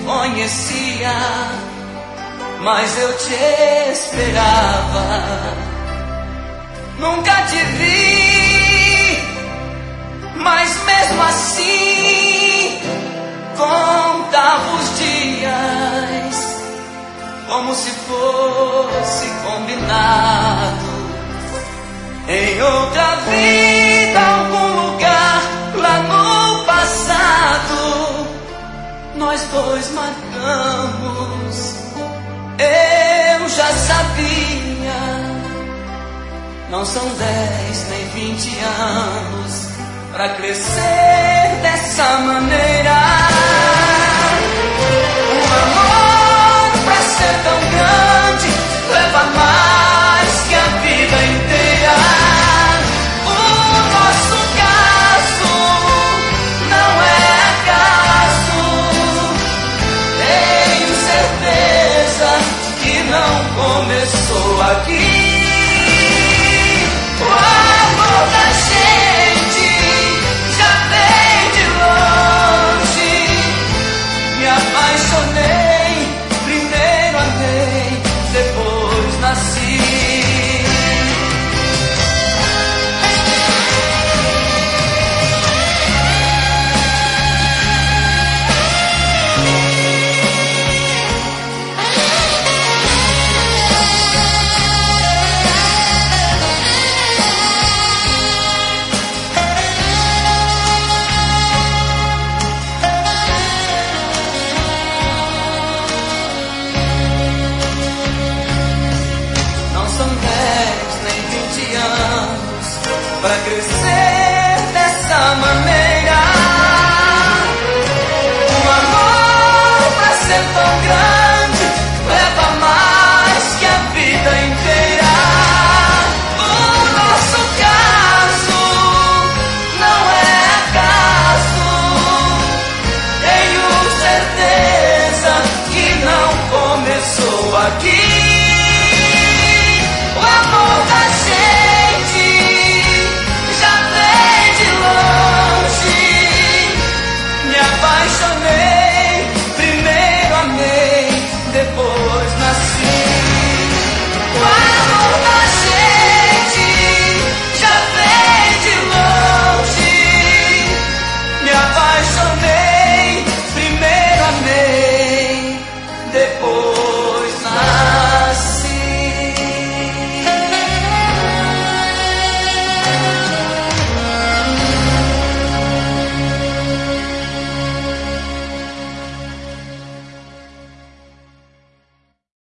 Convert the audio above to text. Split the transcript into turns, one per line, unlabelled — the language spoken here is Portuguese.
conhecia, mas eu te esperava. Nunca te vi, mas mesmo assim contava os dias como se fosse combinado. Em outra vida, algum lugar lá no passado, nós dois marcamos. Eu já sabia. Não são 10 nem 20 anos pra crescer dessa maneira. Um amor pra ser tão grande leva mais que a vida inteira. O nosso caso não é acaso. Tenho certeza que não começou aqui. O amor da gente já vem de longe. Me apaixonei, primeiro amei, depois nasci. Não são 10 nem 20 anos pra crescer